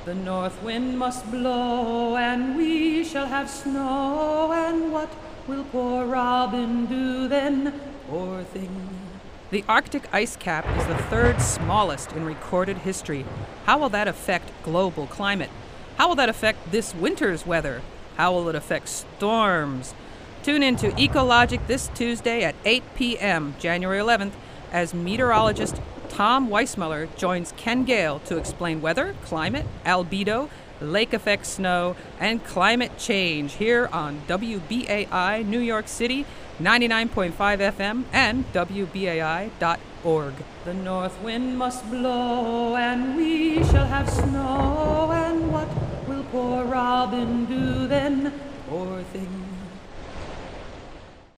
The north wind must blow, and we shall have snow, and what will poor Robin do then, poor thing? The Arctic ice cap is the third smallest in recorded history. How will that affect global climate? How will that affect this winter's weather? How will it affect storms? Tune in to Ecologic this Tuesday at 8 p.m., January 11th, as meteorologist Tom Weissmuller joins Ken Gale to explain weather, climate, albedo, lake effect snow, and climate change here on WBAI New York City, 99.5 FM and WBAI.org. The north wind must blow, and we shall have snow, and what will poor Robin do then, poor thing?